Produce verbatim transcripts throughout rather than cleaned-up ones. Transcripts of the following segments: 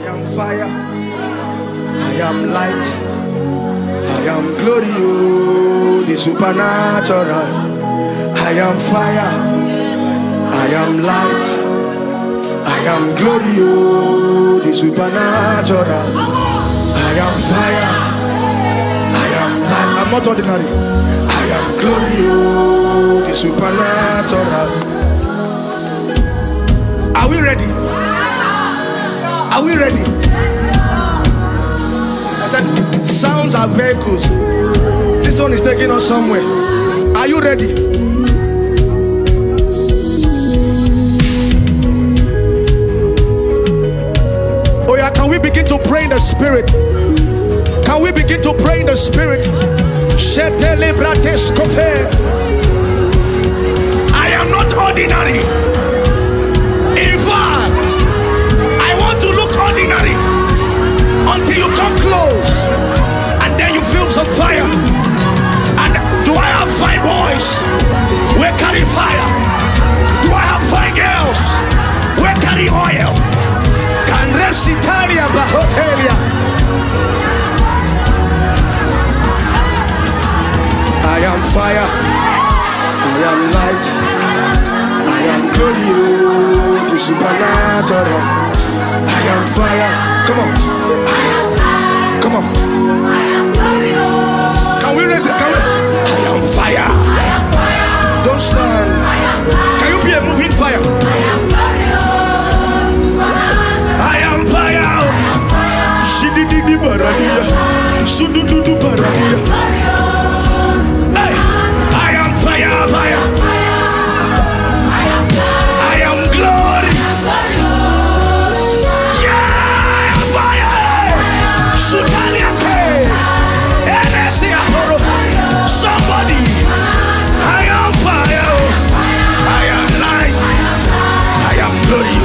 am fire. I am light. I am glory, oh, the supernatural. I am fire. I am light. I am glory, oh, the supernatural. I am fire. I am light. I'm not ordinary. I am glory, oh, the supernatural. Are we ready? Are we ready? I said, sounds are vehicles. This one is taking us somewhere. Are you ready? Oh yeah, can we begin to pray in the spirit? Can we begin to pray in the spirit? I am not ordinary. In fact, I want to look ordinary until you come close, and then you feel some fire. And do I have fine boys? We carry fire. Do I have fine girls? We carry oil. Can rest Italia Bahotelia. I am fire. I am light. I am glory, the supernatural. I am fire. Come on. Come on. Can we raise it? Can we? I am fire. Don't stand. Can you be a moving fire? I am fire. Shididi baradia. Sududu baradia. Hey, I am fire, fire. I am glory. Yeah, fire. Sutaliate. Somebody. I am fire. I am light. I am glory.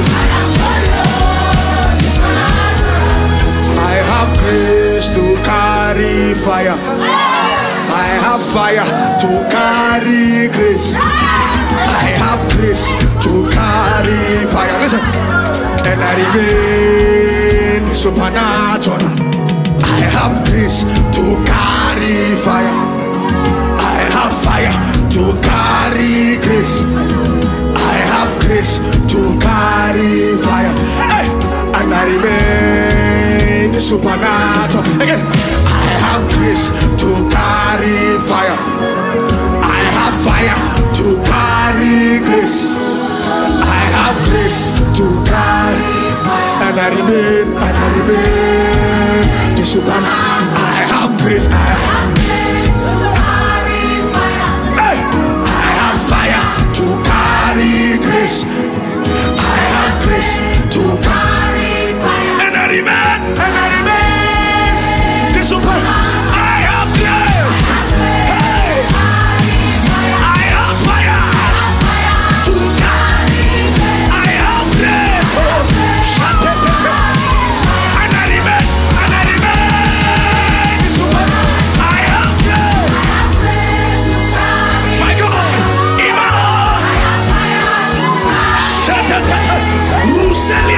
I have grace to carry fire. I have fire to carry grace. I have grace to carry fire. Listen. And I remain supernatural. I have grace to carry fire. I have fire to carry grace. I have grace to carry fire. Hey. And I remain the supernatural. Again. I have grace to carry fire. I have fire to carry grace. I have grace to carry fire. And I remain, and I remain the supernatural. I have grace. I have grace to carry fire. Hey. I have fire to carry grace. I have grace to carry fire. And I remain, and I remain. I have grace. Hey, I have fire to carry. I have grace. And I remain, and I remain. I have grace. My God, Ima. Shut up, Ruseli.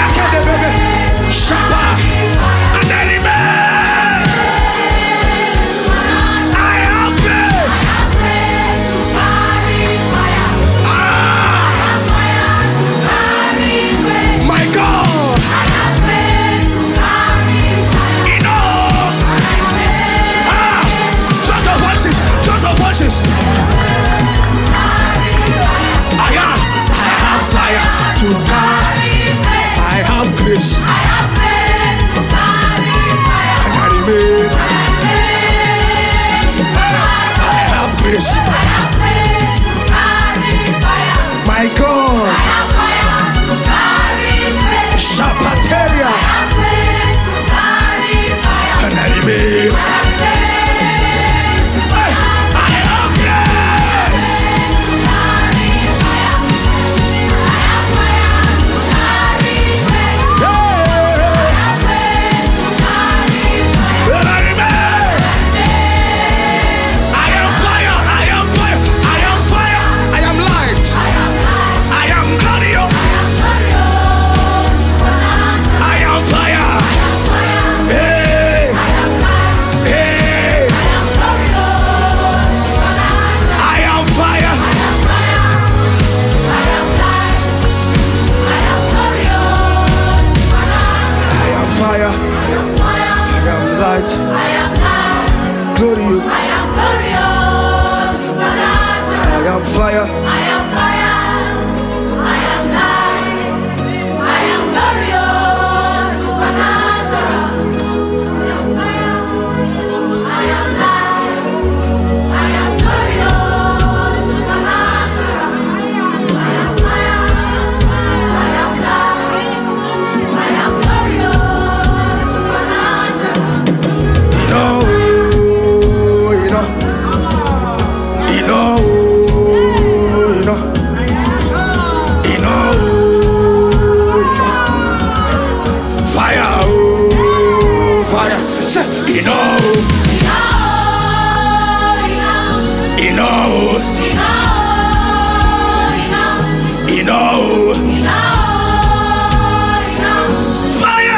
Fire, oh, fire. Say, you know, you know, you know, fire,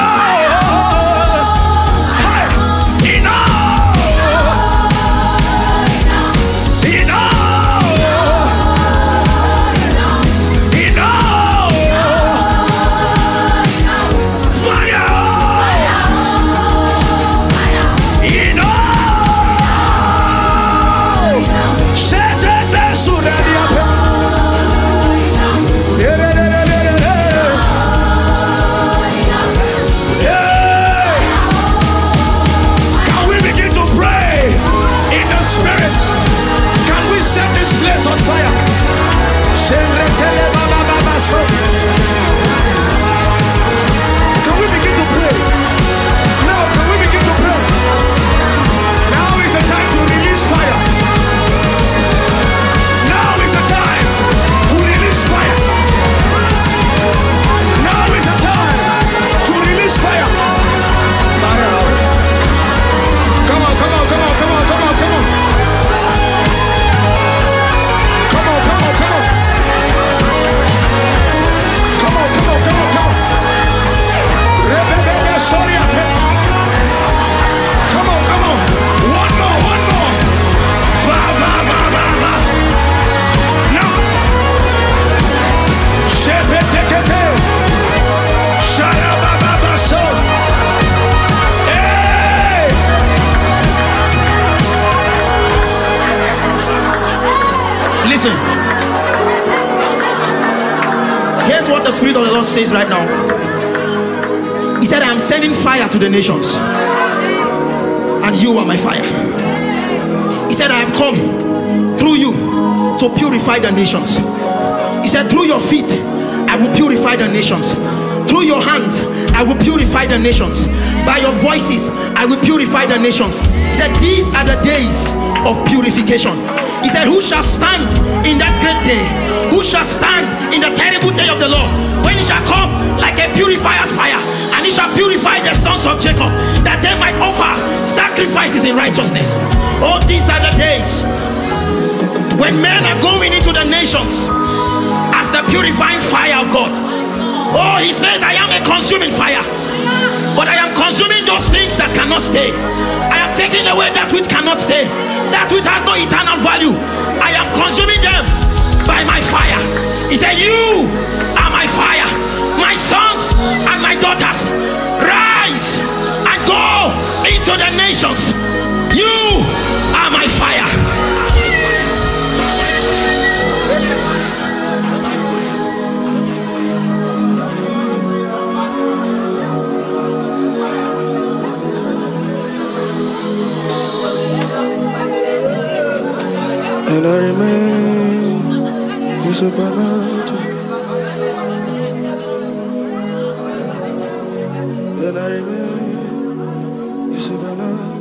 you know, you know. Listen. Here's what the Spirit of the Lord says right now. He said, I am sending fire to the nations, and you are my fire. He said, I have come through you to purify the nations. He said, through your feet I will purify the nations. Through your hands I will purify the nations. By your voices I will purify the nations. He said, these are the days of purification. He said, who shall stand in that great day? Who shall stand in the terrible day of the Lord? When he shall come like a purifier's fire, and he shall purify the sons of Jacob, that they might offer sacrifices in righteousness. Oh, these are the days when men are going into the nations as the purifying fire of God. Oh, he says, I am a consuming fire, but I am consuming those things that cannot stay. I am taking away that which cannot stay, that which has no eternal value. I am consuming them by my fire. He said, you are my fire, my sons and my daughters. Rise and go into the nations. You are my fire. And I remain your supernatural. And I remain your supernatural.